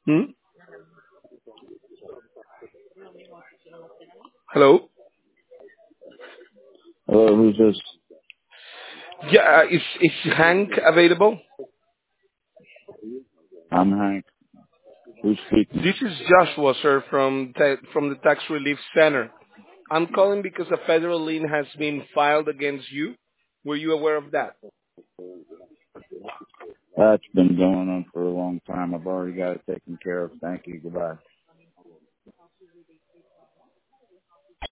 Hmm? Hello? Hello, who's this? Yeah, is Hank available? I'm Hank. Who's speaking? This is Joshua, sir, from the Tax Relief Center. I'm calling because a federal lien has been filed against you. Were you aware of that? That's been going on for a long time. I've already got it taken care of. Thank you. Goodbye.